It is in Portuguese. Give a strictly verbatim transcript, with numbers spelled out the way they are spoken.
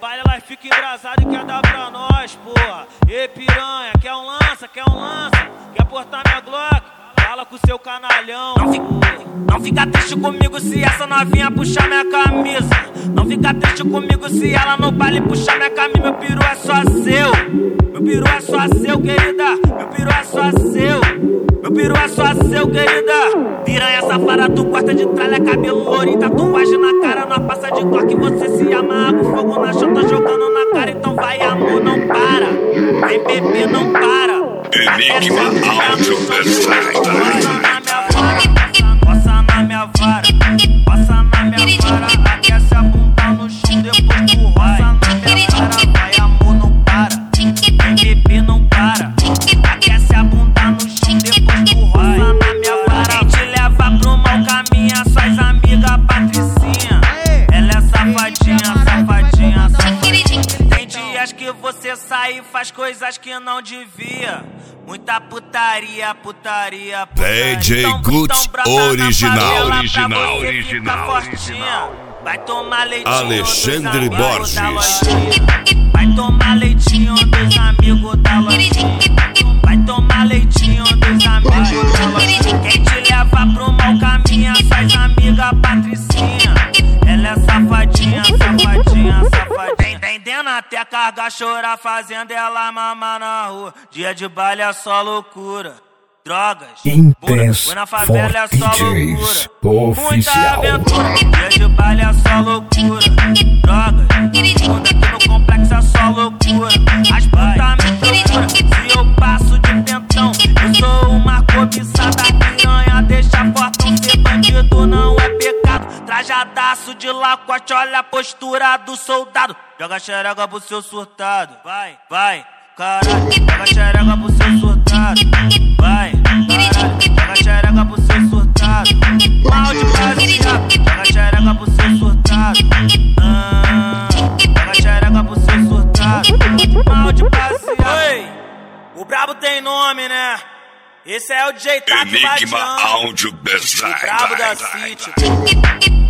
baile elas ficam engraçadas e quer dar pra nós, porra. Ei, piranha, quer um lança, quer um lança? Quer portar minha Glock? Fala com seu canalhão. Não fica, não fica triste comigo se essa novinha puxar minha camisa. Não fica triste comigo se ela no baile puxar minha camisa. Meu peru é só seu, meu peru é só seu, querida. Meu peru é só seu, meu peru é só seu, querida. Piranha safada, tu gosta de tralha, cabelo lourinho, tatuagem na cara. Nós passa de toque, você se amarra com fogo na chota jogando na cara. Então vai, amor, não para. Vem, bebê, não para. Enigma Áudio Pesada. Passa na minha vara, passa na minha vara. Aquece a bunda no chão, depois tu roça na minha vara. Vai, amor, não para. Vem, bebê, não para. Aquece a bunda no chão, depois tu roça na minha vara. Quem te leva pro mau caminho, suas amigas Patricinha. Ela é safadinha, safadinha, safadinha. Tem dias que você sai e faz coisas que não devia. Muita putaria, putaria, putaria. D J Então, Guts então original, original, original, original. Vai tomar leitinho Alexandre dos Borges. Da lojinha. Vai tomar leitinho dos amigos da lojinha. Vai tomar leitinho dos amigos da lojinha. Quem te leva pro mau caminho, suas amigas Patricinha. Ela é safadinha, safadinha, safadinha. Vendendo até carga, chorar, fazendo ela mamar na rua. Dia de baile é só loucura. Drogas, Intense foi na favela é só for D Js loucura. Muita oficial. aventura, dia de baile é só loucura. Drogas, quando aqui no complexo é só loucura. As putas me procuram, se eu passo de pentão. Eu sou uma cobiçada piranha, deixa fortão. Ser bandido não é pecado. Trajadaço de lacote, olha a postura do soldado. Joga xereca pro seu surtado, vai, vai, caralho. Joga xereca pro seu surtado, vai, caralho. Joga xereca pro seu surtado, mal de passeado. Joga xereca pro seu surtado, ah, joga xereca pro seu surtado, mal de passeado. Oi, o brabo tem nome, né? Esse é o D J Tac Enigma Badião, Áudio Pesada. o brabo da City.